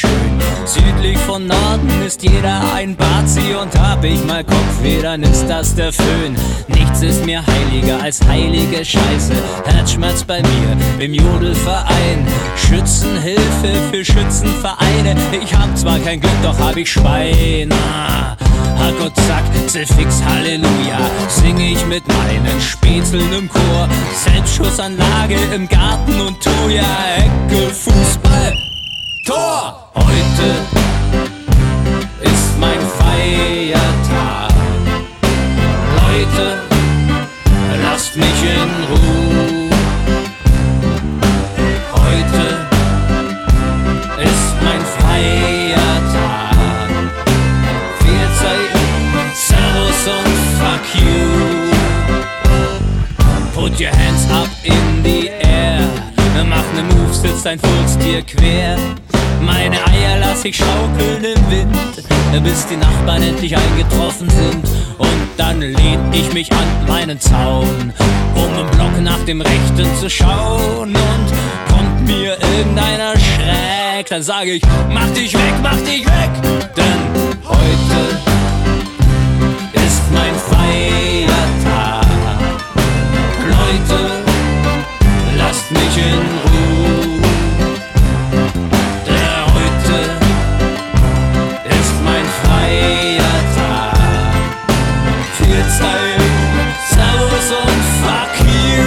schön. Südlich von Norden ist jeder ein Bazi und hab ich mal Kopfweh, dann ist das der Föhn. Nichts ist mir heiliger als heilige Scheiße. Herzschmerz bei mir im Jodelverein. Schützenhilfe für Schützenvereine. Ich hab zwar kein Glück, doch hab ich Schwein. Hack und Zack, Zifix, Halleluja, sing ich mit meinen Spätzeln im Chor. Selbstschussanlage im Garten und Toja, Ecke, Fußball, Tor! Heute ist mein Feiertag. Leute, lasst mich in Ruhe. Heute ist mein Feiertag. Servus und fuck you. Put your hands up in the air. Mach ne Move, sitzt ein Furz dir quer. Meine Eier lass ich schaukeln im Wind, bis die Nachbarn endlich eingetroffen sind. Und dann lehn ich mich an meinen Zaun, um im Block nach dem Rechten zu schauen. Und kommt mir irgendeiner schräg, dann sag ich, mach dich weg, denn heute ist mein Feiertag. Leute, lasst mich in Ruhe. Der heute ist mein Feiertag. Viel Zeit, Servus und fuck you.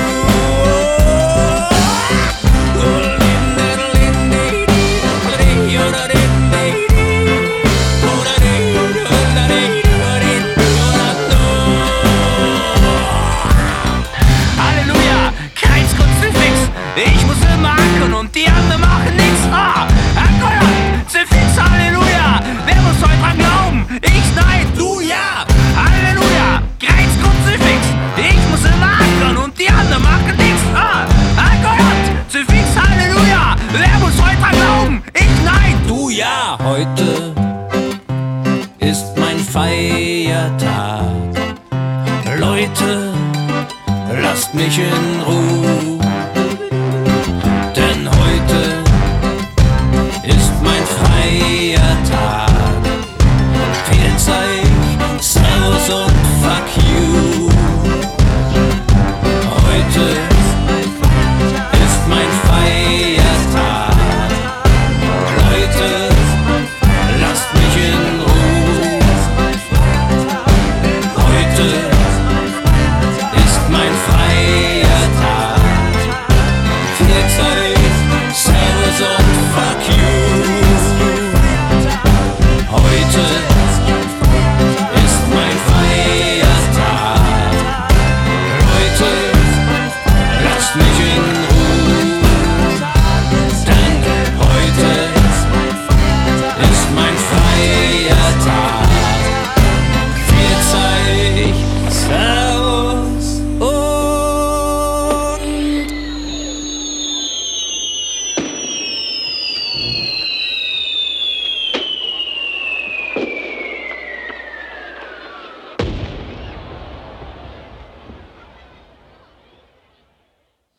Ich muss immer ackern und die anderen machen nichts. Ackern, Zifix, Halleluja. Wer muss heute dran glauben? Ich nein, du ja. Halleluja, Kreuzgrund, Zifix. Ich muss immer ackern und die anderen machen nichts. Ackern, Zifix, Halleluja. Wer muss heute dran glauben? Ich nein, du ja. Heute ist mein Feiertag. Leute, lasst mich in Ruhe.